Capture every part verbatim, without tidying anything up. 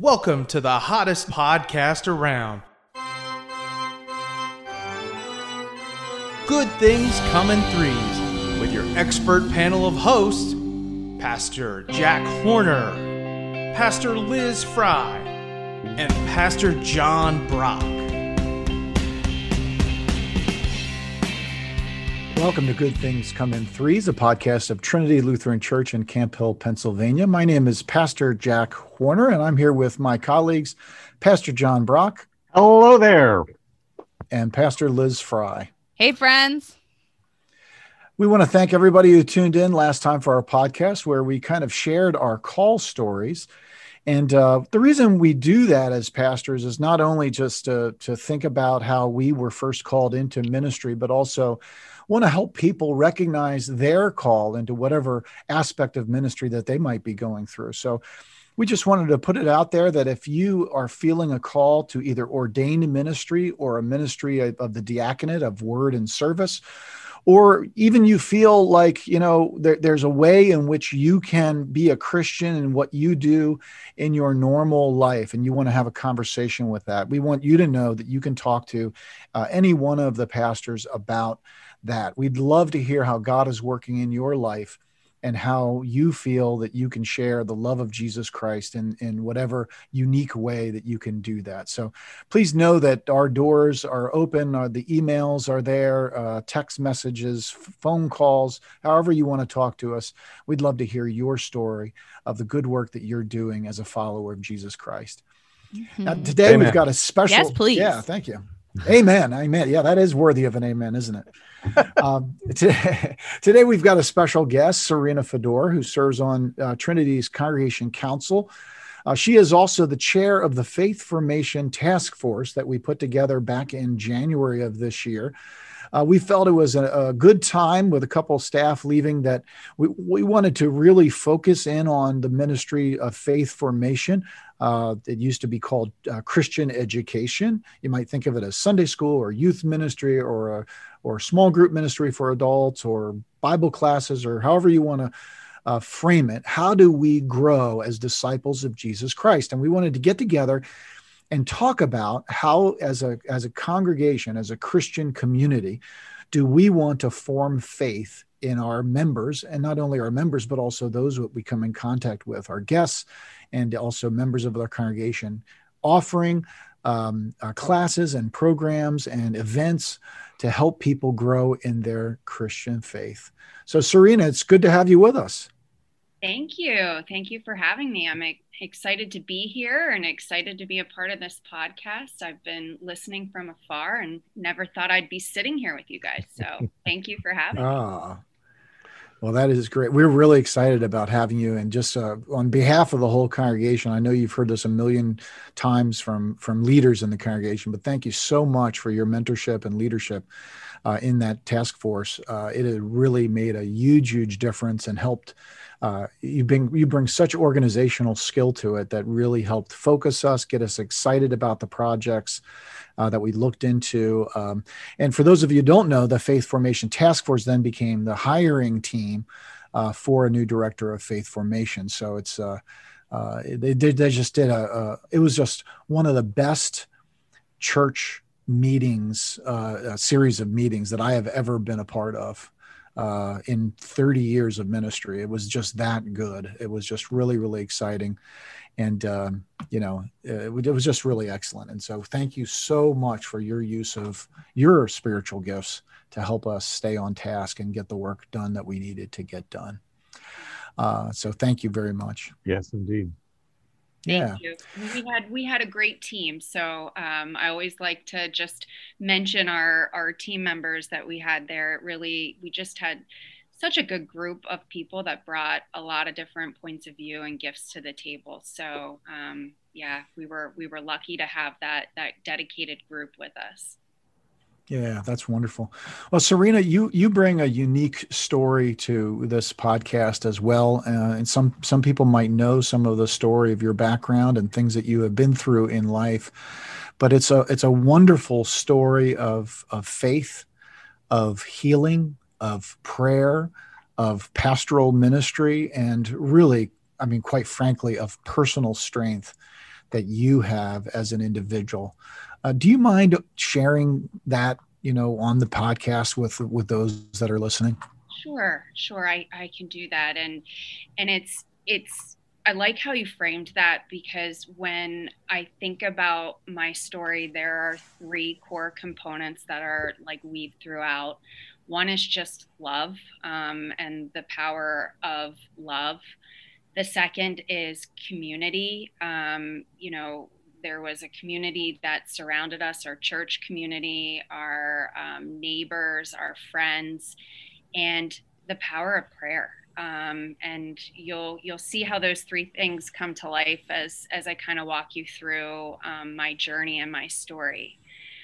Welcome to the hottest podcast around. Good Things Come in Threes with your expert panel of hosts, Pastor Jack Horner, Pastor Liz Fry, and Pastor John Brock. Welcome to Good Things Come in Threes, a podcast of Trinity Lutheran Church in Camp Hill, Pennsylvania. My name is Pastor Jack Horner, and I'm here with my colleagues, Pastor John Brock. Hello there. And Pastor Liz Fry. Hey, friends. We want to thank everybody who tuned in last time for our podcast, where we kind of shared our call stories. And uh, the reason we do that as pastors is not only just to, to think about how we were first called into ministry, but also want to help people recognize their call into whatever aspect of ministry that they might be going through. So we just wanted to put it out there that if you are feeling a call to either ordained ministry or a ministry of, of the diaconate of word and service, or even you feel like, you know, there, there's a way in which you can be a Christian in what you do in your normal life, and you want to have a conversation with that, we want you to know that you can talk to uh, any one of the pastors about that. We'd love to hear how God is working in your life and how you feel that you can share the love of Jesus Christ in, in whatever unique way that you can do that. So please know that our doors are open, uh, the emails are there, uh, text messages, phone calls, however you want to talk to us. We'd love to hear your story of the good work that you're doing as a follower of Jesus Christ. Mm-hmm. Now, today Amen. We've got a special... Yes, please. Yeah, thank you. Amen. Amen. Yeah, that is worthy of an amen, isn't it? um, today, today we've got a special guest, Serena Fedor, who serves on uh, Trinity's Congregation Council. Uh, she is also the chair of the Faith Formation Task Force that we put together back in January of this year. Uh, we felt it was a, a good time with a couple of staff leaving that we, we wanted to really focus in on the ministry of faith formation. Uh, it used to be called uh, Christian education. You might think of it as Sunday school or youth ministry or a, or small group ministry for adults or Bible classes or however you want to uh, frame it. How do we grow as disciples of Jesus Christ? And we wanted to get together and talk about how, as a as a congregation, as a Christian community, do we want to form faith in our members, and not only our members, but also those that we come in contact with, our guests, and also members of our congregation, offering um, uh, classes and programs and events to help people grow in their Christian faith. So, Serena, it's good to have you with us. Thank you. Thank you for having me. I'm excited to be here and excited to be a part of this podcast. I've been listening from afar and never thought I'd be sitting here with you guys. So thank you for having ah, me. Well, that is great. We're really excited about having you. And just uh, on behalf of the whole congregation, I know you've heard this a million times from, from leaders in the congregation, but thank you so much for your mentorship and leadership uh, in that task force. Uh, it has really made a huge, huge difference and helped. Uh, you bring you bring such organizational skill to it that really helped focus us, get us excited about the projects uh, that we looked into. Um, and for those of you who don't know, the Faith Formation Task Force then became the hiring team uh, for a new director of faith formation. So it's uh, uh, they did they just did a, a it was just one of the best church meetings, uh, a series of meetings that I have ever been a part of. Uh, in thirty years of ministry. It was just that good. It was just really, really exciting. And, um, you know, it, it was just really excellent. And so thank you so much for your use of your spiritual gifts to help us stay on task and get the work done that we needed to get done. Uh, so thank you very much. Yes, indeed. Thank yeah. you. We had we had a great team. So um, I always like to just mention our our team members that we had there. Really, we just had such a good group of people that brought a lot of different points of view and gifts to the table. So um, yeah, we were we were lucky to have that that dedicated group with us. Yeah, that's wonderful. Well, Serena, you you bring a unique story to this podcast as well, uh, and some some people might know some of the story of your background and things that you have been through in life, but it's a it's a wonderful story of of faith, of healing, of prayer, of pastoral ministry, and really, I mean, quite frankly, of personal strength that you have as an individual. Uh, do you mind sharing that, you know, on the podcast with, with those that are listening? Sure, sure. I, I can do that. And, and it's, it's, I like how you framed that, because when I think about my story, there are three core components that are like weaved throughout. One is just love, um, and the power of love. The second is community. Um, you know, there was a community that surrounded us, our church community, our um, neighbors, our friends, and the power of prayer. Um, and you'll you'll see how those three things come to life as as I kind of walk you through um, my journey and my story.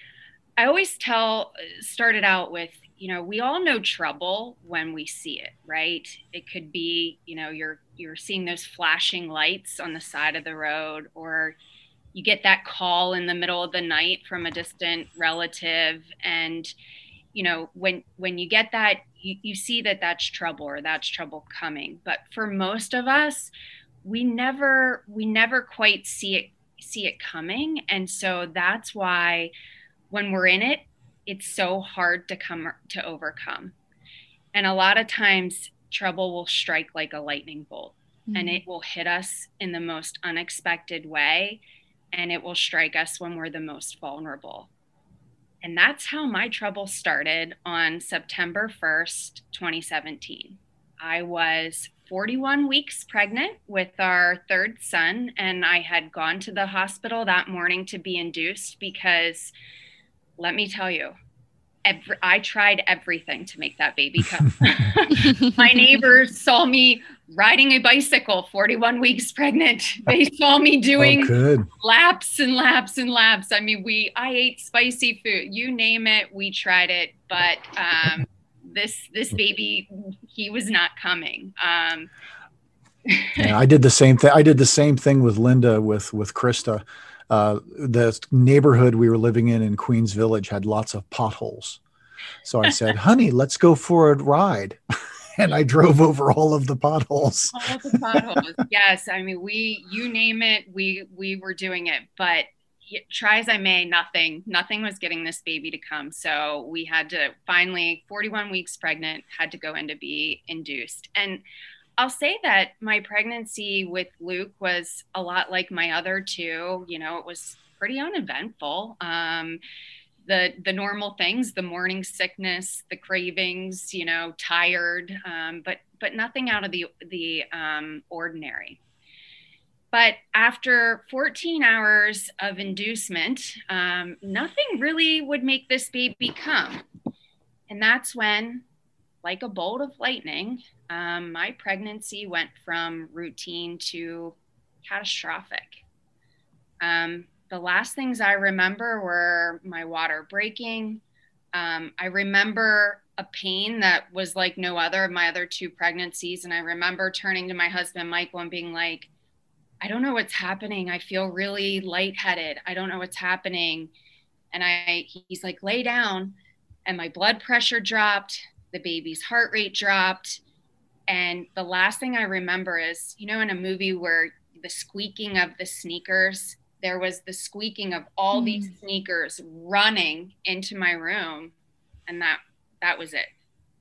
I always tell, started out with, you know, we all know trouble when we see it, right? It could be, you know, you're you're seeing those flashing lights on the side of the road, or you get that call in the middle of the night from a distant relative, and you know, when when you get that, you, you see that that's trouble, or that's trouble coming. But for most of us, we never we never quite see it see it coming, and so that's why when we're in it, it's so hard to come to overcome. And a lot of times, trouble will strike like a lightning bolt, mm-hmm. and it will hit us in the most unexpected way, and it will strike us when we're the most vulnerable. And that's how my trouble started on September first, twenty seventeen. I was forty-one weeks pregnant with our third son, and I had gone to the hospital that morning to be induced because, let me tell you, every, I tried everything to make that baby come. My neighbors saw me riding a bicycle forty-one weeks pregnant. They saw me doing oh, laps and laps and laps. I mean, we, I ate spicy food, you name it, we tried it, but um, this, this baby, he was not coming. Um, yeah, I did the same thing. I did the same thing with Linda, with, with Krista. Uh, the neighborhood we were living in in Queens Village had lots of potholes. So I said, honey, let's go for a ride. And I drove over all of the potholes. All of the potholes. Yes. I mean, we, you name it, we, we were doing it, but try as I may, nothing, nothing was getting this baby to come. So we had to finally, forty-one weeks pregnant, had to go in to be induced. And I'll say that my pregnancy with Luke was a lot like my other two. You know, it was pretty uneventful. Um, the the normal things, the morning sickness, the cravings, you know, tired, um, but but nothing out of the the um, ordinary. But after fourteen hours of inducement, um, nothing really would make this baby come. And that's when, like a bolt of lightning, um, my pregnancy went from routine to catastrophic. Um, the last things I remember were my water breaking. Um, I remember a pain that was like no other of my other two pregnancies. And I remember turning to my husband, Michael, and being like, I don't know what's happening. I feel really lightheaded. I don't know what's happening. And I, he's like, lay down. And my blood pressure dropped. The baby's heart rate dropped. And the last thing I remember is, you know, in a movie where the squeaking of the sneakers, there was the squeaking of all mm. these sneakers running into my room. And that, that was it.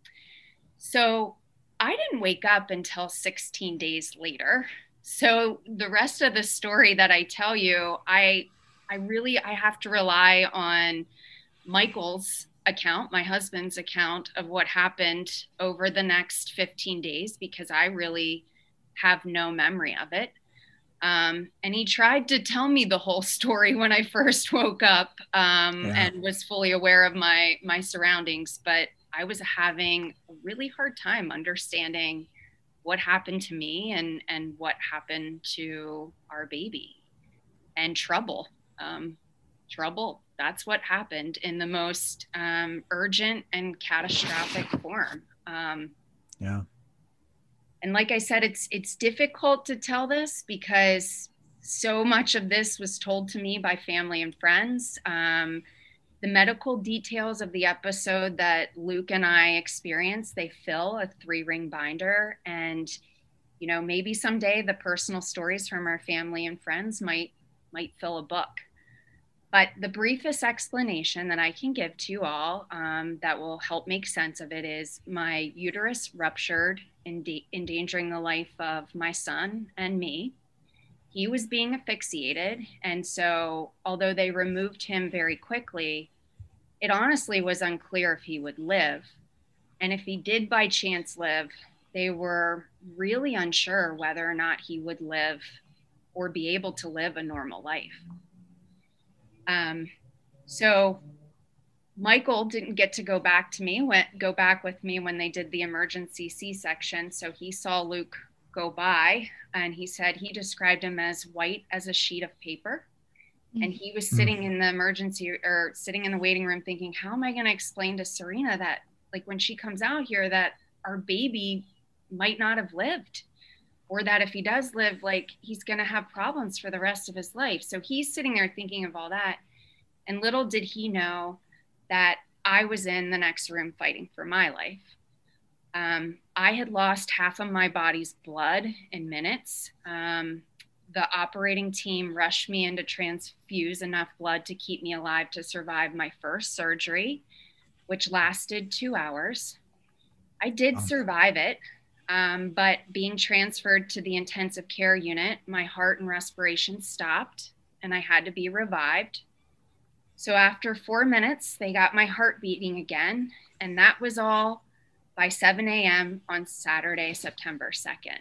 So I didn't wake up until sixteen days later. So the rest of the story that I tell you, I, I really, I have to rely on Michael's account, my husband's account of what happened over the next fifteen days, because I really have no memory of it. Um, and he tried to tell me the whole story when I first woke up um, yeah. and was fully aware of my, my surroundings, but I was having a really hard time understanding what happened to me and, and what happened to our baby. And trouble, um, trouble. That's what happened in the most um, urgent and catastrophic form. Um, yeah. And like I said, it's it's difficult to tell this because so much of this was told to me by family and friends. Um, the medical details of the episode that Luke and I experienced, they fill a three-ring binder. And, you know, maybe someday the personal stories from our family and friends might might fill a book. But the briefest explanation that I can give to you all um, that will help make sense of it is my uterus ruptured, ende- endangering the life of my son and me. He was being asphyxiated. And so although they removed him very quickly, it honestly was unclear if he would live. And if he did by chance live, they were really unsure whether or not he would live or be able to live a normal life. Um, so Michael didn't get to go back to me, went go back with me when they did the emergency C-section. So he saw Luke go by, and he said he described him as white as a sheet of paper. Mm-hmm. And he was sitting in the emergency or sitting in the waiting room thinking, how am I going to explain to Serena that, like, when she comes out here, that our baby might not have lived, or that if he does live, like, he's going to have problems for the rest of his life. So he's sitting there thinking of all that. And little did he know that I was in the next room fighting for my life. Um, I had lost half of my body's blood in minutes. Um, the operating team rushed me in to transfuse enough blood to keep me alive to survive my first surgery, which lasted two hours. I did survive it. Um, but being transferred to the intensive care unit, my heart and respiration stopped and I had to be revived. So after four minutes, they got my heart beating again. And that was all by seven a.m. on Saturday, September second.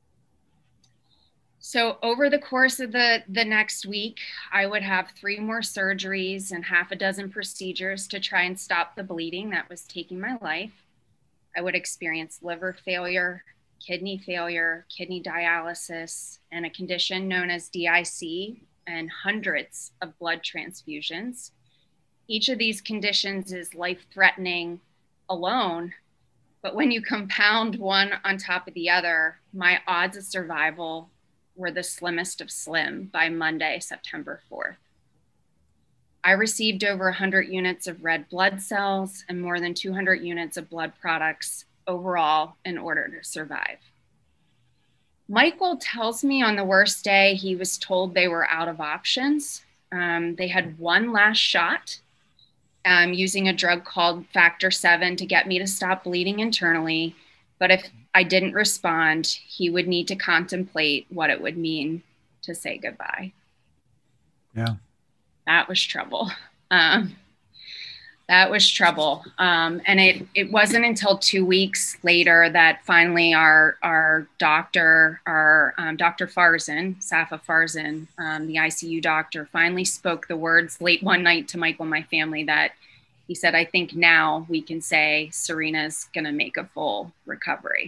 So over the course of the, the next week, I would have three more surgeries and half a dozen procedures to try and stop the bleeding that was taking my life. I would experience liver failure, kidney failure, kidney dialysis, and a condition known as D I C, and hundreds of blood transfusions. Each of these conditions is life-threatening alone, but when you compound one on top of the other, my odds of survival were the slimmest of slim by Monday, September fourth. I received over one hundred units of red blood cells and more than two hundred units of blood products overall in order to survive. Michael tells me on the worst day, he was told they were out of options. Um, they had one last shot um, using a drug called Factor seven to get me to stop bleeding internally. But if I didn't respond, he would need to contemplate what it would mean to say goodbye. Yeah. That was trouble. Um, that was trouble. Um, and it, it wasn't until two weeks later that finally our, our doctor, our um, Doctor Farzan, Safa Farzan, um, the I C U doctor, finally spoke the words late one night to Michael and my family that he said, I think now we can say Serena's going to make a full recovery.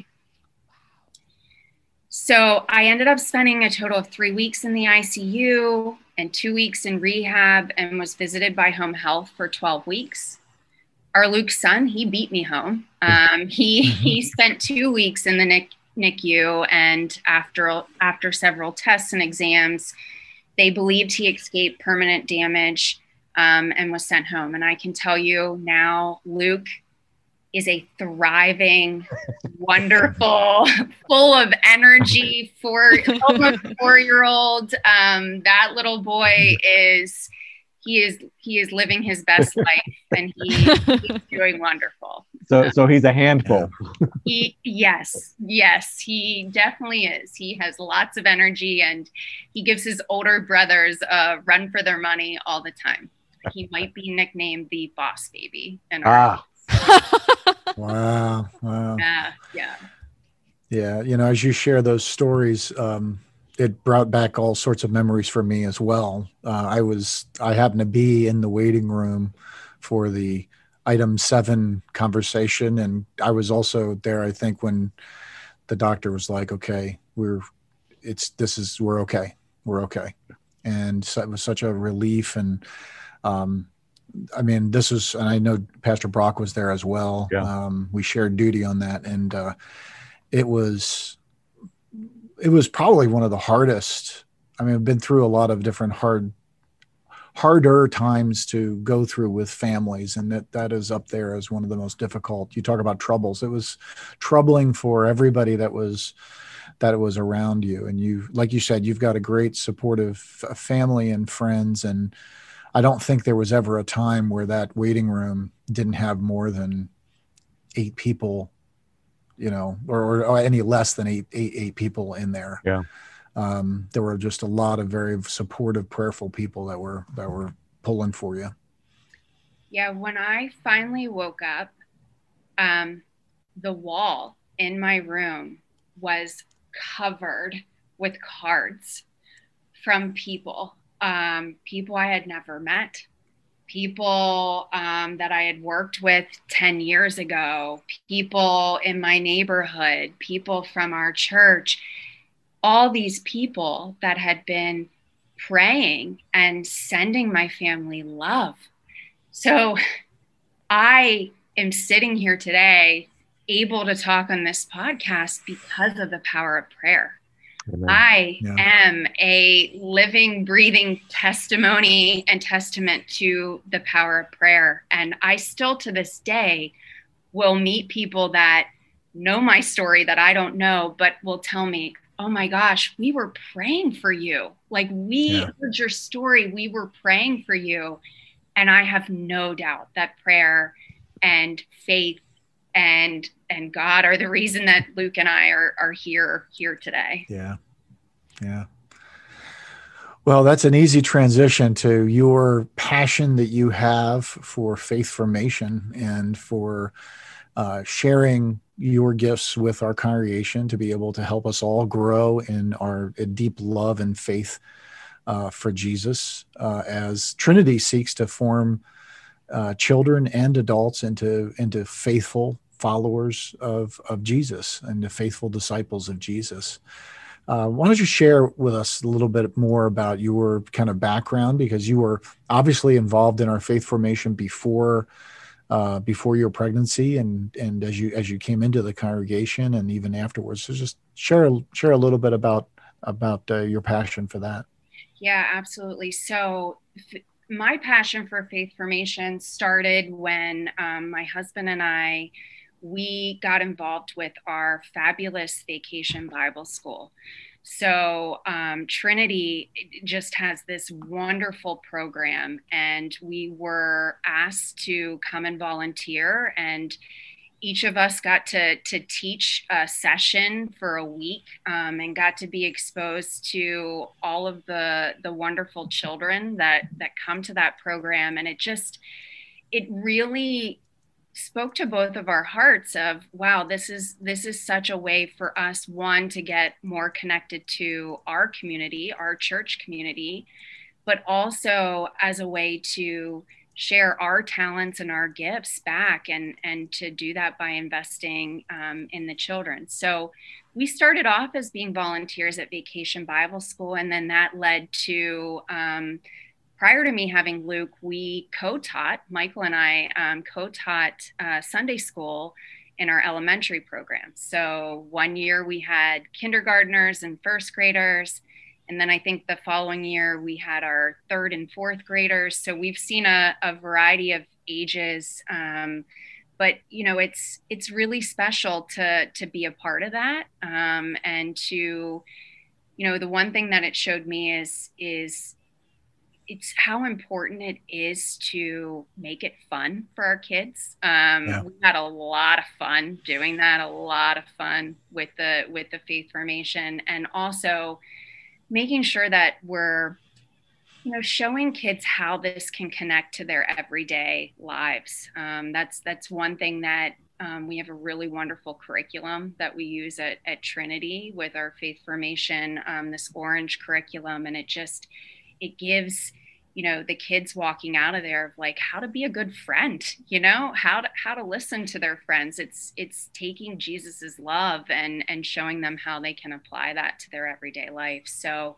So I ended up spending a total of three weeks in the I C U and two weeks in rehab and was visited by home health for twelve weeks. Our Luke's son, he beat me home. Um, he he spent two weeks in the N I C U, and after, after several tests and exams, they believed he escaped permanent damage um, and was sent home. And I can tell you now, Luke is a thriving, wonderful, full of energy, four, almost four-year-old. Um, that little boy is, he is, he is living his best life, and he, he's doing wonderful. So, so he's a handful. He, yes, yes, he definitely is. He has lots of energy, and he gives his older brothers a run for their money all the time. He might be nicknamed the boss baby in our Ah. Wow. Wow. Yeah. Yeah. Yeah. You know, as you share those stories, um, it brought back all sorts of memories for me as well. Uh, I was, I happened to be in the waiting room for the item seven conversation. And I was also there, I think, when the doctor was like, okay, we're, it's, this is, we're okay. We're okay. And so it was such a relief. And, um, I mean, this is, and I know Pastor Brock was there as well. Yeah. Um, we shared duty on that. And, uh, it was, it was probably one of the hardest. I mean, I've been through a lot of different hard, harder times to go through with families. And that, that is up there as one of the most difficult. You talk about troubles. It was troubling for everybody that was that it was around you. And you, like you said, you've got a great supportive f- family and friends. And I don't think there was ever a time where that waiting room didn't have more than eight people, you know, or, or any less than eight, eight, eight people in there. Yeah. Um, there were just a lot of very supportive, prayerful people that were, that were pulling for you. Yeah. When I finally woke up, um, the wall in my room was covered with cards from people, um, people I had never met, people um, that I had worked with ten years ago, people in my neighborhood, people from our church, all these people that had been praying and sending my family love. So I am sitting here today able to talk on this podcast because of the power of prayer. Amen. I yeah. am a living, breathing testimony and testament to the power of prayer. And I still to this day will meet people that know my story that I don't know, but will tell me, oh my gosh, we were praying for you. Like we yeah. heard your story. We were praying for you. And I have no doubt that prayer and faith and and God are the reason that Luke and I are are here here today. Yeah. Yeah. Well, that's an easy transition to your passion that you have for faith formation and for uh, sharing your gifts with our congregation to be able to help us all grow in our deep love and faith uh, for Jesus uh, as Trinity seeks to form uh, children and adults into into faithful followers of, of Jesus and the faithful disciples of Jesus. Uh, why don't you share with us a little bit more about your kind of background, because you were obviously involved in our faith formation before uh, before your pregnancy and and as you as you came into the congregation and even afterwards. So just share share a little bit about about uh, your passion for that. Yeah, absolutely. So f- my passion for faith formation started when um, my husband and I we got involved with our fabulous Vacation Bible School. So um, Trinity just has this wonderful program, and we were asked to come and volunteer, and each of us got to to teach a session for a week um, and got to be exposed to all of the the wonderful children that that come to that program. And it just, it really spoke to both of our hearts of, wow, this is this is such a way for us, one, to get more connected to our community, our church community, but also as a way to share our talents and our gifts back, and and to do that by investing um, in the children. So we started off as being volunteers at Vacation Bible School, and then that led to um, prior to me having Luke, we co-taught, Michael and I um, co-taught uh, Sunday school in our elementary program. So one year we had kindergartners and first graders. And then I think the following year we had our third and fourth graders. So we've seen a, a variety of ages. Um, but, you know, it's it's really special to to be a part of that. Um, and to, you know, the one thing that it showed me is is it's how important it is to make it fun for our kids. Um, yeah. We had a lot of fun doing that, a lot of fun with the with the faith formation, and also making sure that we're, you know, showing kids how this can connect to their everyday lives. Um, that's that's one thing that um, we have a really wonderful curriculum that we use at, at Trinity with our faith formation, um, this orange curriculum, and it just it gives, you know, the kids walking out of there of like how to be a good friend, you know, how to how to listen to their friends. It's it's taking Jesus's love and and showing them how they can apply that to their everyday life. So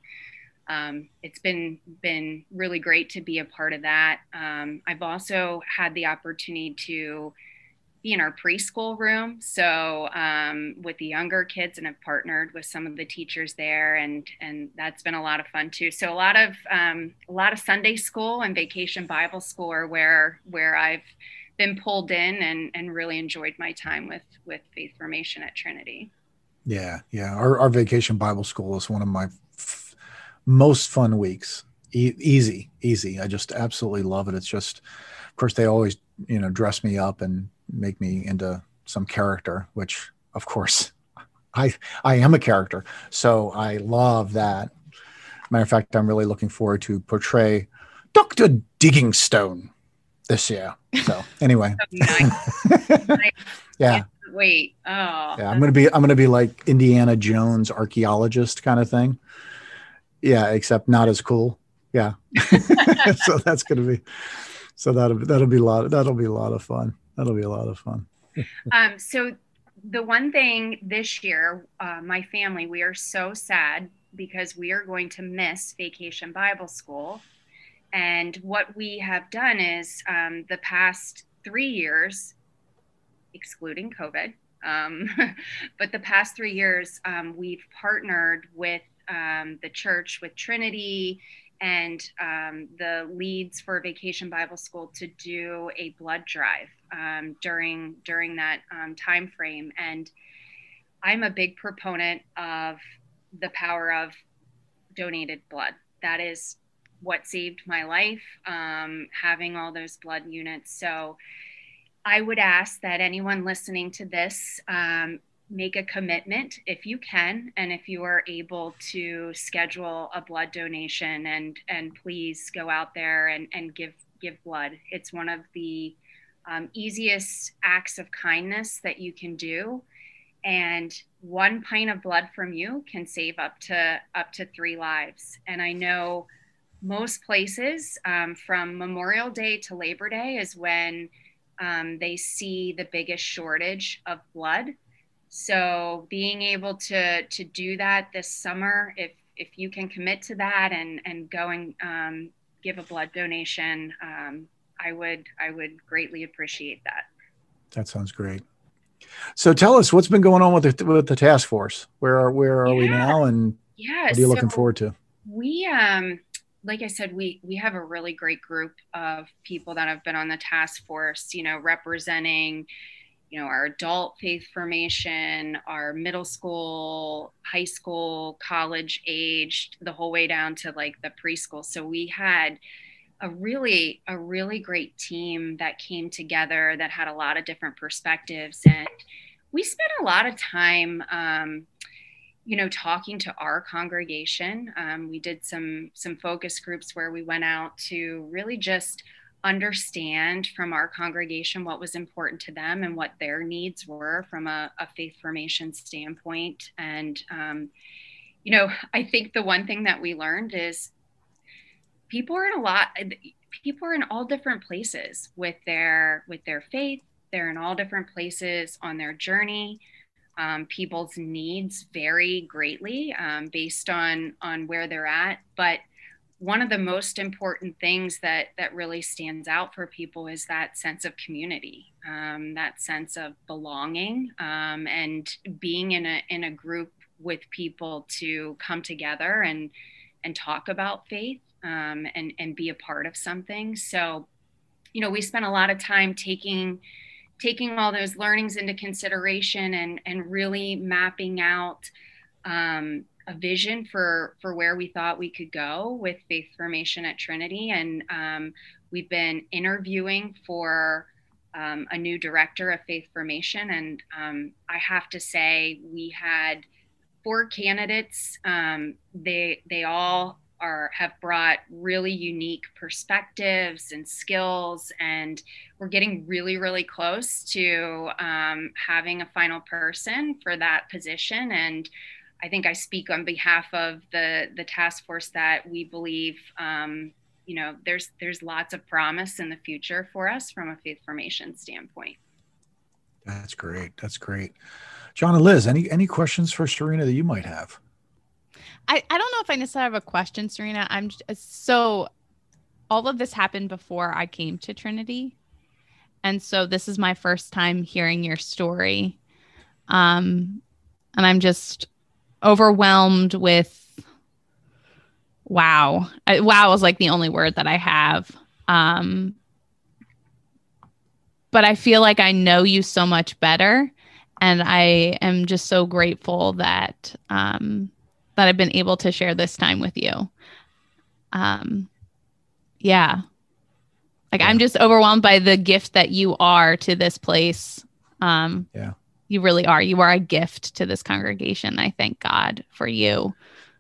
um, it's been been really great to be a part of that. Um, I've also had the opportunity to be in our preschool room. So um, with the younger kids, and have partnered with some of the teachers there, and and that's been a lot of fun too. So a lot of um, a lot of Sunday school and Vacation Bible School are where where I've been pulled in and and really enjoyed my time with with faith formation at Trinity. Yeah. Yeah. Our, our vacation Bible school is one of my f- most fun weeks. E- easy, easy. I just absolutely love it. It's just, of course, they always, you know, dress me up and make me into some character, which of course I, I am a character. So I love that. Matter of fact, I'm really looking forward to portray Doctor Diggingstone this year. So anyway, Nice. Nice. yeah, Wait. Oh, yeah. I'm gonna be I'm gonna be like Indiana Jones archaeologist kind of thing. Yeah, except not as cool. Yeah. So that's gonna be so that'll that'll be a lot that'll be a lot of fun. That'll be a lot of fun. Um, so the one thing this year, uh, my family, we are so sad because we are going to miss Vacation Bible School. And what we have done is um, the past three years, excluding COVID, um, but the past three years, um, we've partnered with um, the church, with Trinity, and um, the leads for Vacation Bible School to do a blood drive um, during during that um, time frame. And I'm a big proponent of the power of donated blood. That is what saved my life, um, having all those blood units. So I would ask that anyone listening to this um, make a commitment if you can, and if you are able to schedule a blood donation, and and please go out there and, and give give blood. It's one of the um, easiest acts of kindness that you can do. And one pint of blood from you can save up to up to three lives. And I know most places um, from Memorial Day to Labor Day is when um, they see the biggest shortage of blood. So being able to to do that this summer, if if you can commit to that and and go and um, give a blood donation, um, I would I would greatly appreciate that. That sounds great. So tell us what's been going on with the with the task force. Where are where are yeah. we now, and yeah, what are you so looking forward to? We um. Like I said, we we have a really great group of people that have been on the task force, you know, representing, you know, our adult faith formation, our middle school, high school, college aged, the whole way down to like the preschool. So we had a really, a really great team that came together that had a lot of different perspectives. And we spent a lot of time, um, you know, talking to our congregation. Um, we did some some focus groups where we went out to really just understand from our congregation what was important to them and what their needs were from a, a faith formation standpoint. And, um, you know, I think the one thing that we learned is people are in a lot, people are in all different places with their, with their faith. They're in all different places on their journey. Um, people's needs vary greatly um, based on on where they're at. But one of the most important things that that really stands out for people is that sense of community, um, that sense of belonging, um, and being in a in a group with people to come together and and talk about faith um, and and be a part of something. So, you know, we spent a lot of time taking. taking all those learnings into consideration and, and really mapping out um, a vision for, for where we thought we could go with faith formation at Trinity. And um, we've been interviewing for um, a new director of faith formation. And um, I have to say, we had four candidates. Um, they, they all are have brought really unique perspectives and skills, and we're getting really, really close to um, having a final person for that position. And I think I speak on behalf of the the task force that we believe, um, you know, there's there's lots of promise in the future for us from a faith formation standpoint. That's great. That's great. John and Liz, any any questions for Serena that you might have? I, I don't know if I necessarily have a question, Serena. I'm just, so all of this happened before I came to Trinity. And so this is my first time hearing your story. Um, and I'm just overwhelmed with, wow. I, wow is like the only word that I have. Um, but I feel like I know you so much better. And I am just so grateful that um, that I've been able to share this time with you. Um, yeah. Like, yeah. I'm just overwhelmed by the gift that you are to this place. Um, yeah. You really are. You are a gift to this congregation. I thank God for you.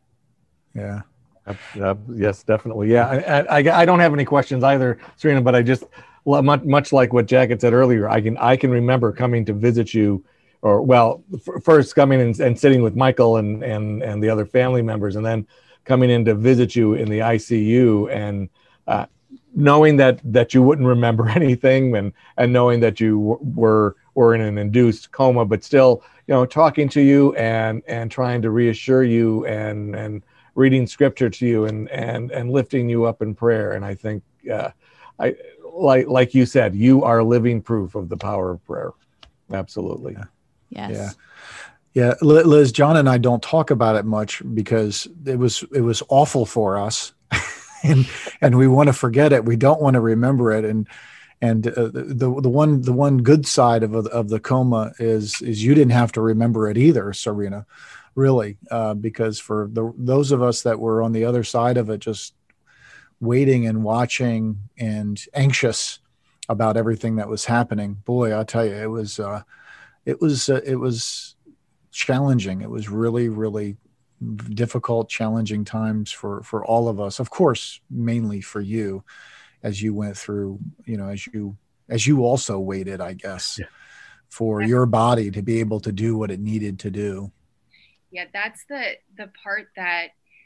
Yeah. Uh, uh, yes, definitely. Yeah. I, I, I don't have any questions either, Serena, but I just, much, much like what Jack had said earlier, I can, I can remember coming to visit you, or well, f- first coming and, and sitting with Michael and, and, and the other family members, and then coming in to visit you in the I C U, and uh, knowing that, that you wouldn't remember anything, and, and knowing that you w- were, were in an induced coma, but still, you know, talking to you and, and trying to reassure you, and, and reading scripture to you, and, and, and lifting you up in prayer. And I think, uh, I, like, like you said, you are living proof of the power of prayer. Absolutely. Yeah. Yes. Yeah. Yeah. Liz, John and I don't talk about it much because it was, it was awful for us and, and we want to forget it. We don't want to remember it. And, and uh, the, the one, the one good side of, of the coma is, is you didn't have to remember it either, Serena, really, uh, because for the, those of us that were on the other side of it, just waiting and watching and anxious about everything that was happening, boy, I'll tell you, it was, uh, it was, uh, it was challenging. It was really, really difficult, challenging times for, for all of us, of course, mainly for you as you went through, you know, as you, as you also waited, I guess, yeah. for your body to be able to do what it needed to do. Yeah. That's the, the part that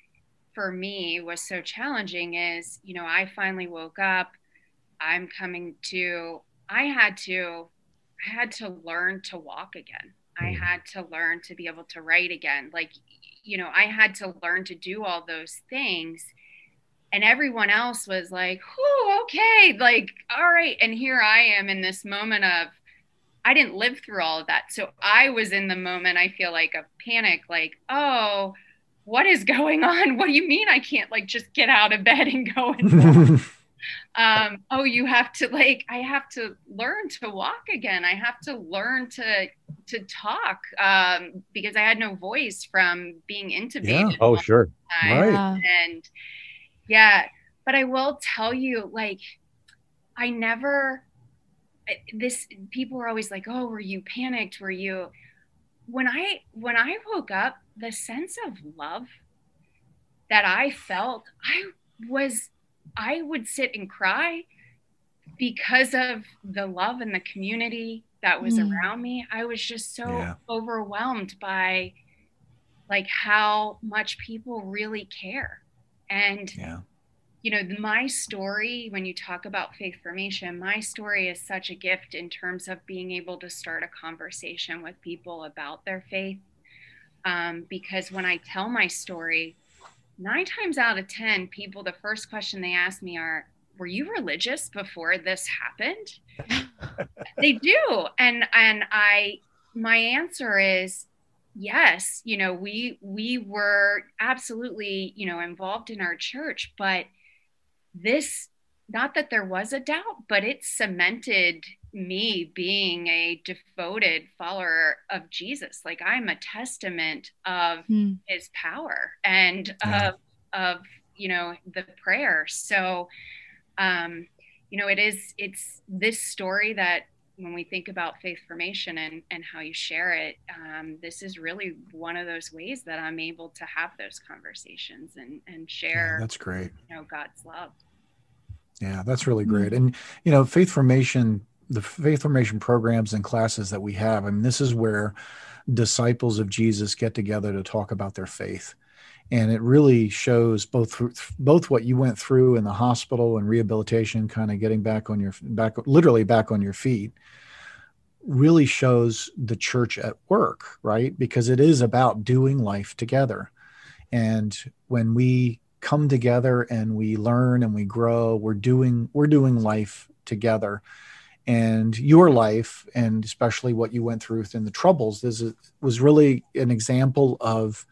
for me was so challenging is, you know, I finally woke up. I'm coming to, I had to, I had to learn to walk again. I had to learn to be able to write again. Like, you know, I had to learn to do all those things. And everyone else was like, "Whew, okay, like, all right." And here I am in this moment of, I didn't live through all of that. So I was in the moment, I feel like, of panic, like, oh, what is going on? What do you mean I can't like just get out of bed and go and walk? um, oh, you have to like, I have to learn to walk again. I have to learn to, to talk um, because I had no voice from being intubated. Yeah. Oh, sure. Right. And yeah, but I will tell you, like, I never, this, people were always like, oh, were you panicked? Were you, when I, when I woke up, the sense of love that I felt, I was, I would sit and cry because of the love and the community that was mm. around me. I was just so yeah. overwhelmed by like how much people really care. And, yeah. you know, my story, when you talk about faith formation, my story is such a gift in terms of being able to start a conversation with people about their faith. Um, because when I tell my story, nine times out of ten, people, the first question they ask me are, were you religious before this happened? They do. And, and I, my answer is yes. You know, we, we were absolutely, you know, involved in our church, but this, not that there was a doubt, but it cemented me being a devoted follower of Jesus. Like I'm a testament of mm. his power and yeah. of, of, you know, the prayer. So, um, you know, it is, it's this story that when we think about faith formation and, and how you share it, um, this is really one of those ways that I'm able to have those conversations and, and share, yeah, that's great. You know, God's love. Yeah, that's really great. Mm. And, you know, faith formation, the faith formation programs and classes that we have, I mean, this is where disciples of Jesus get together to talk about their faith. And it really shows both both what you went through in the hospital and rehabilitation, kind of getting back on your back, literally back on your feet, really shows the church at work, right? Because it is about doing life together. And when we come together and we learn and we grow, we're doing we're doing life together. And your life, and especially what you went through within the troubles, this is, was really an example of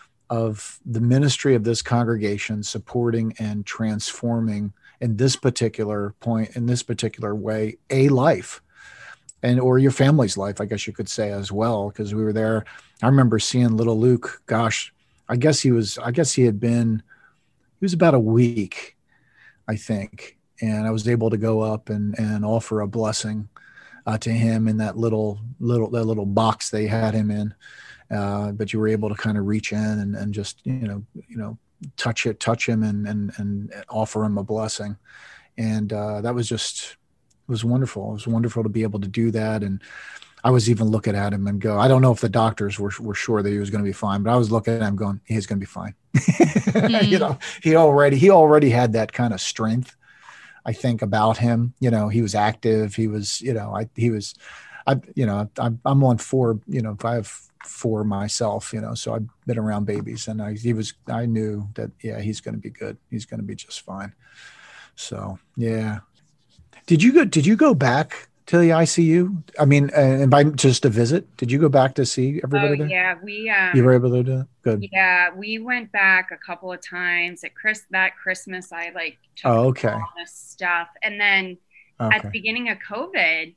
of the ministry of this congregation supporting and transforming in this particular point, in this particular way, a life. and or your family's life, I guess you could say as well, because we were there. I remember seeing little Luke. Gosh, I guess he was. I guess he had been. He was about a week, I think, and I was able to go up and and offer a blessing uh, to him in that little little that little box they had him in. Uh, but you were able to kind of reach in and, and just you know you know touch it, touch him, and and and offer him a blessing, and uh, that was just it was wonderful. It was wonderful to be able to do that, and I was even looking at him and go, I don't know if the doctors were were sure that he was going to be fine, but I was looking at him going, he's going to be fine. Mm. You know, he already he already had that kind of strength, I think, about him. You know, he was active. He was, you know, I he was, I you know, I'm I'm on four. You know, if I have four myself, you know, so I've been around babies, and I he was I knew that yeah, he's going to be good. He's going to be just fine. So yeah. Did you go? Did you go back to the I C U? I mean, uh, and by just a visit, did you go back to see everybody oh, there? Yeah, we. Um, you were able to do it? Good. Yeah, we went back a couple of times at Chris. That Christmas, I like took oh, okay. all this stuff, and then okay. at the beginning of COVID,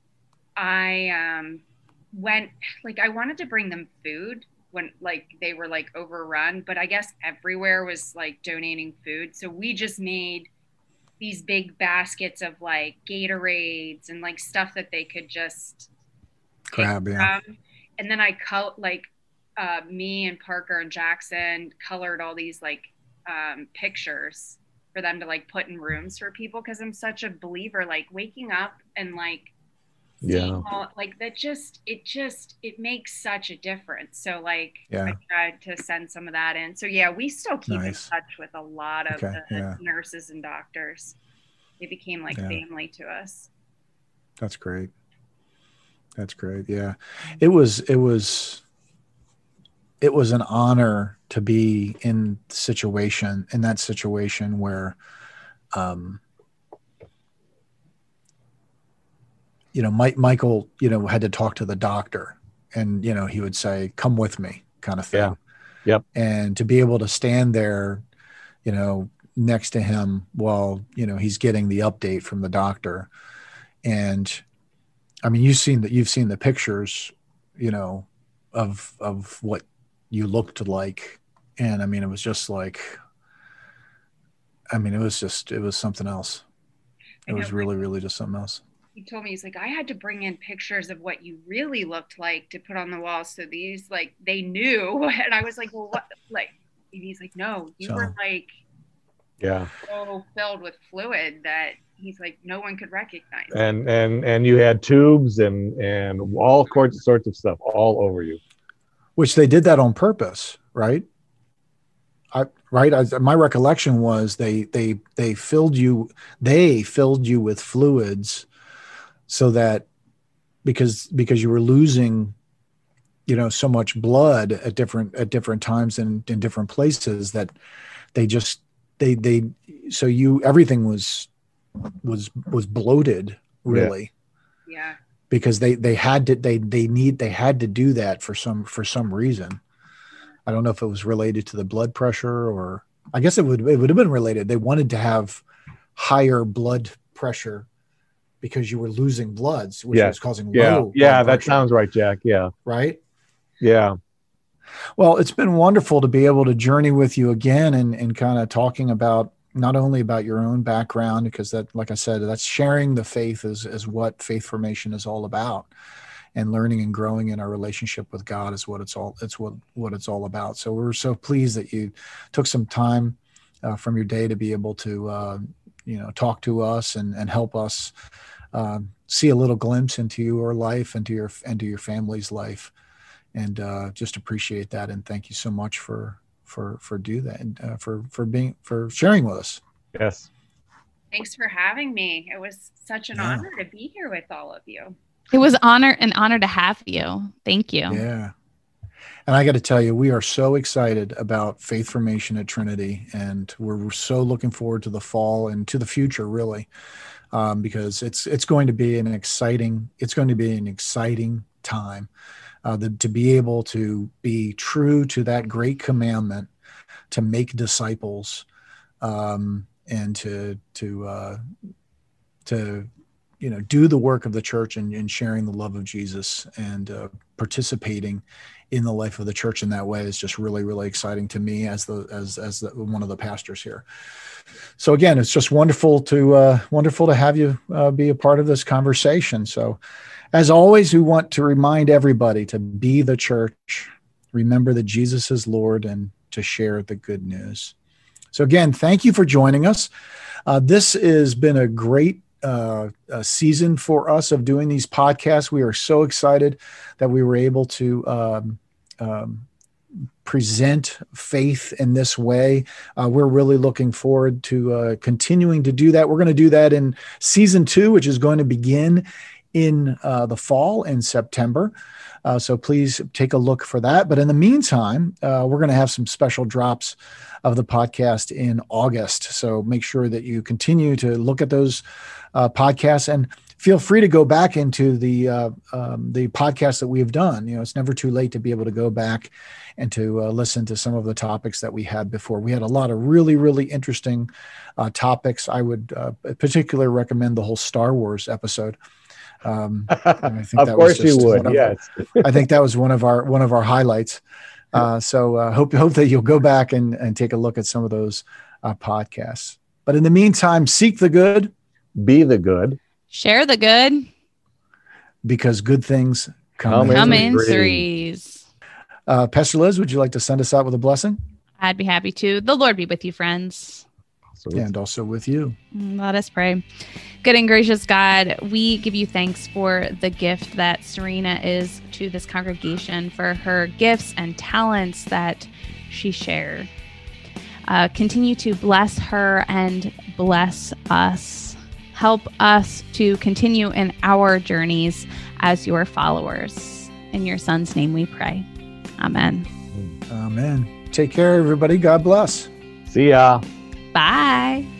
I um, went like I wanted to bring them food when like they were like overrun, but I guess everywhere was like donating food, so we just made these big baskets of like Gatorades and like stuff that they could just grab. Yeah. From. And then I cut like uh, me and Parker and Jackson colored all these like um, pictures for them to like put in rooms for people. Cause I'm such a believer, like waking up and like, yeah, all, like that just, it just, it makes such a difference. So like yeah. I tried to send some of that in. So yeah, we still keep nice. in touch with a lot of okay. the yeah. nurses and doctors. They became like yeah. family to us. That's great. That's great. Yeah. It was, it was, it was an honor to be in situation, in that situation where, um, you know, Mike, Michael, you know, had to talk to the doctor, and, you know, he would say, come with me, kind of thing. Yeah. Yep. And to be able to stand there, you know, next to him while, you know, he's getting the update from the doctor. And I mean, you've seen that, you've seen the pictures, you know, of, of what you looked like. And I mean, it was just like, I mean, it was just, it was something else. It was really, really just something else. He told me, he's like, I had to bring in pictures of what you really looked like to put on the wall. So these, like, they knew. And I was like, well, what? Like, and he's like, no, you so, were like, yeah, so filled with fluid that he's like, no one could recognize. And, and, and you had tubes and, and all sorts of stuff all over you. Which they did that on purpose, right? I, right. I, my recollection was they, they, they filled you, they filled you with fluids so that because, because you were losing, you know, so much blood at different, at different times and in different places that they just, they, they, so you, everything was, was, was bloated really. Yeah. yeah. Because they, they had to, they, they need, they had to do that for some, for some reason. I don't know if it was related to the blood pressure, or I guess it would, it would have been related. They wanted to have higher blood pressure because you were losing bloods, which yeah. was causing yeah. low. Yeah. blood That pressure. sounds right, Jack. Yeah. Right. Yeah. Well, it's been wonderful to be able to journey with you again and, and kind of talking about not only about your own background, because that, like I said, that's sharing the faith is, is what Faith Formation is all about. And learning and growing in our relationship with God is what it's all, it's what, what it's all about. So we're so pleased that you took some time uh, from your day to be able to, uh, you know, talk to us and, and help us uh, see a little glimpse into your life and to your, and to your family's life. And uh, just appreciate that. And thank you so much for, for, for do that and uh, for, for being, for sharing with us. Yes. Thanks for having me. It was such an yeah. honor to be here with all of you. It was honor an honor to have you. Thank you. Yeah. And I got to tell you, we are so excited about Faith Formation at Trinity, and we're so looking forward to the fall and to the future, really, um, because it's it's going to be an exciting it's going to be an exciting time uh, the, to be able to be true to that great commandment to make disciples um, and to to uh, to you know, do the work of the church and, and sharing the love of Jesus and uh, participating in the life of the church in that way is just really, really exciting to me as the as as the, one of the pastors here. So again, it's just wonderful to uh, wonderful to have you uh, be a part of this conversation. So, as always, we want to remind everybody to be the church, remember that Jesus is Lord, and to share the good news. So again, thank you for joining us. Uh, this has been a great uh, a season for us of doing these podcasts. We are so excited that we were able to um, um, present faith in this way. Uh, we're really looking forward to uh, continuing to do that. We're going to do that in season two, which is going to begin in uh, the fall in September. Uh, so please take a look for that. But in the meantime, uh, we're going to have some special drops of the podcast in August. So make sure that you continue to look at those uh, podcasts, and feel free to go back into the uh, um, the podcasts that we've done. You know, it's never too late to be able to go back and to uh, listen to some of the topics that we had before. We had a lot of really, really interesting uh, topics. I would uh, particularly recommend the whole Star Wars episode. Um, I think of that course was you would. Of, yes. I think that was one of our one of our highlights. Uh, so uh, hope hope that you'll go back and, and take a look at some of those uh, podcasts. But in the meantime, seek the good, be the good, share the good, because good things come, Come in come threes. in threes. Uh, Pastor Liz, would you like to send us out with a blessing? I'd be happy to. The Lord be with you, friends. so And also with you. Let us pray. Good and gracious God, we give you thanks for the gift that Serena is to this congregation, for her gifts and talents that she shared. Uh, continue to bless her and bless us. Help us to continue in our journeys as your followers. In your Son's name we pray. Amen. Amen. Take care, everybody. God bless. see ya. Bye.